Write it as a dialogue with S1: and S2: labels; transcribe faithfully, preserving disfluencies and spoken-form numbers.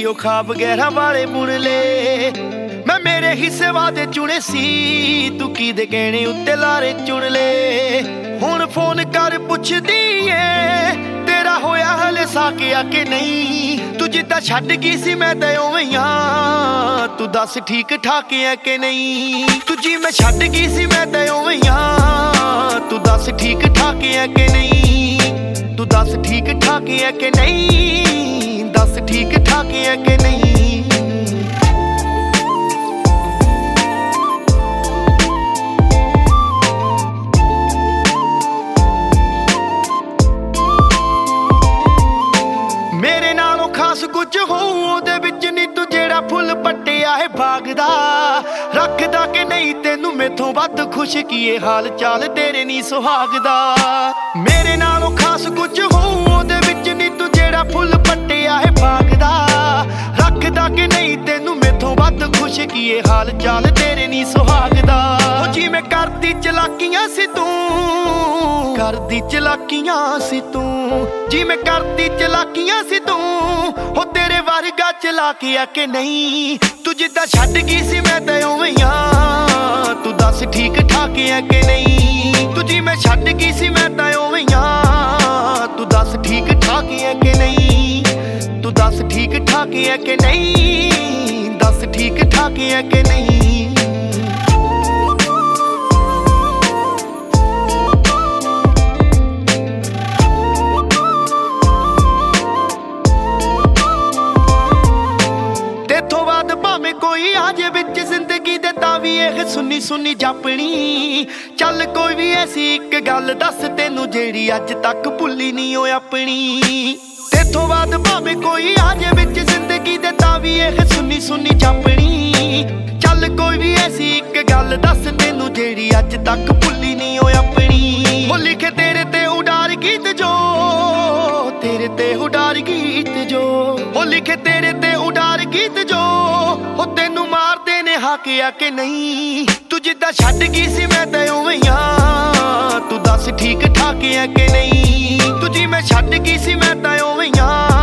S1: ਉਹ ਖਾਬ ਗਹਿਰਾ ਵਾਲੇ ਬੁਣ ਲੈ। ਮੈਂ ਮੇਰੇ ਹਿੱਸੇ ਵਾਦੇ ਚੁਣੇ ਸੀ, ਤੂੰ ਕੀ ਦੇ ਕਹਿਣੇ ਉੱਤੇ ਲਾਰੇ ਚੁਣ ਲੈ। ਹੁਣ ਫੋਨ ਕਰ ਪੁੱਛਦੀ ਏ ਤੇਰਾ ਹੋਇਆ ਹਲੇ ਸਾਕਿਆ ਕਿ ਨਹੀਂ। ਤੂੰ ਜਿੱਦਾਂ ਛੱਡ ਗਈ ਸੀ ਮੈਂ ਤਾਂ ਉਵੇਂ ਆਂ, ਤੂੰ ਦੱਸ ਠੀਕ ਠਾਕ ਐ ਕਿ ਨਹੀਂ। ਤੂੰ ਜਿਵੇਂ ਛੱਡ ਗਈ ਸੀ ਮੈਂ ਤਾਂ ਉਵੇਂ ਆਂ, ਤੂੰ ਦੱਸ ਠੀਕ ਠਾਕ ਐ ਕਿ ਨਹੀਂ। ਤੂੰ ਦੱਸ ਠੀਕ ਠਾਕ ਐ ਕਿ ਨਹੀਂ, ਦੱਸ ਠੀਕ ਠਾਕ ਐ ਕਿ ਨਹੀਂ। ਮੇਰੇ ਨਾਲੋਂ ਖਾਸ ਕੁਝ ਹੋਊ ਉਹਦੇ ਵਿੱਚ ਨੀ, ਤੂੰ ਜਿਹੜਾ ਫੁੱਲ ਪੱਟਿਆ ਹੈ ਬਾਗ ਦਾ। ਰੱਖਦਾ ਕਿ ਨਹੀਂ ਤੈਨੂੰ ਮੈਥੋਂ ਵੱਧ ਖੁਸ਼ ਕੀ ਇਹ ਹਾਲ ਚਾਲ ਤੇਰੇ ਨੀ ਸੁਹਾਗ ਦਾ। ਮੇਰੇ ਨਾਲੋਂ ਖਾਸ ਕੁਝ ਹੋਊ ਉਹਦੇ ਵਿੱਚ ਨੀ, ਤੂੰ ਜਿਹੜਾ ਫੁੱਲ ਪੱਟਿਆ ਹੈ ਬਾਗ ਦਾ। ਰੱਖਦਾ ਕਿ ਨਹੀਂ ਤੈਨੂੰ ਮੈਥੋਂ ਵੱਧ ਖੁਸ਼ ਕੀ ਇਹ ਹਾਲ ਚਾਲ ਤੇਰੇ ਨੀ ਸੁਹਾਗ ਦਾ। ਉਹ ਜਿਵੇਂ ਕਰਦੀ ਚਲਾਕੀਆਂ ਸੀ ਤੂੰ, ਕਰਦੀ ਚਲਾਕੀਆਂ ਸੀ ਤੂੰ, ਜਿਵੇਂ ਕਰਦੀ ਚਲਾਕੀਆਂ ਸੀ ਤੂੰ। ਹੋ ਤੇਰੇ ਵਰਗਾ ਚਲਾਕਿਆ ਕਿ ਨਹੀਂ। ਤੂੰ ਜਿੱਦਾਂ ਛੱਡ ਗਈ ਸੀ ਮੈਂ ਤਾਂ ਉਵੇਂ ਆਂ, ਤੂੰ ਦੱਸ ਠੀਕ ਠਾਕ ਐ ਕਿ ਨਹੀਂ। ਤੂੰ ਜਿਵੇਂ ਛੱਡ ਗਈ ਸੀ ਮੈਂ ਤਾਂ ਉਵੇਂ ਆਂ, ਤੂੰ ਦੱਸ ਠੀਕ ਠਾਕ ਐ ਕਿ ਨਹੀਂ। ਤੂੰ ਦੱਸ ਠੀਕ ਠਾਕ ਐ ਕਿ ਨਹੀਂ, ਦੱਸ ਠੀਕ ਠਾਕ ਐ ਕਿ ਨਹੀਂ। ਤੇਥੋਂ ਬਾਅਦ ਭਾਵੇਂ ਕੋਈ ਆ ਜੇ ਵਿੱਚ ਜ਼ਿੰਦਗੀ ਦੇ ਤਾਂ ਵੀ ਇਹ ਸੁੰਨੀ ਸੁੰਨੀ ਜਾਪਣੀ। ਚੱਲ ਕੋਈ ਵੀ ਐਸੀ ਇੱਕ ਗੱਲ ਦੱਸ ਤੈਨੂੰ ਜਿਹੜੀ ਅੱਜ ਤੱਕ ਭੁੱਲੀ ਨਹੀਂ ਓ ਆਪਣੀ। ਤੇਥੋਂ ਬਾਅਦ ਭਾਵੇਂ ਕੋਈ ਆ ਜੇ ਵਿੱਚ ਜ਼ਿੰਦਗੀ ਦੇ ਤਾਂ ਵੀ ਇਹ ਸੁੰਨੀ ਸੁੰਨੀ ਜਾਪਣੀ। ਚੱਲ ਕੋਈ ਵੀ ਐਸੀ ਇੱਕ ਗੱਲ ਦੱਸ ਤੈਨੂੰ ਜਿਹੜੀ ਅੱਜ ਤੱਕ ਭੁੱਲੀ ਨਹੀਂ ਓ ਆਪਣੀ। ਉਹ ਲਿਖੇ ਤੇਰੇ ਤੇ ਉਡਾਰ ਗੀਤ ਜੋ, ਤੇਰੇ ਤੇ ਉਡਾਰ ਗੀਤ ਜੋ। ਉਹ ਲਿਖੇ ਤੇਰੇ ਤੇ ਉਡਾਰ ਗੀਤ ਜੋ, ਉਹ ਤੈਨੂੰ ਮਾਰਦੇ ਨੇ ਹਾਕਿਆ ਕਿ ਨਹੀਂ। ਤੂੰ ਜਿੱਦਾਂ ਛੱਡ ਗਈ ਸੀ ਮੈਂ ਤਾਂ ਉਵੇਂ ਆਂ, ਤੂੰ ਦੱਸ ਠੀਕ ਠਾਕ ਐ ਕਿ ਨਹੀਂ। ਤੂੰ ਜਿਵੇਂ ਛੱਡ ਗਈ ਸੀ ਮੈਂ ਤਾਂ ਉਵੇਂ ਆਂ,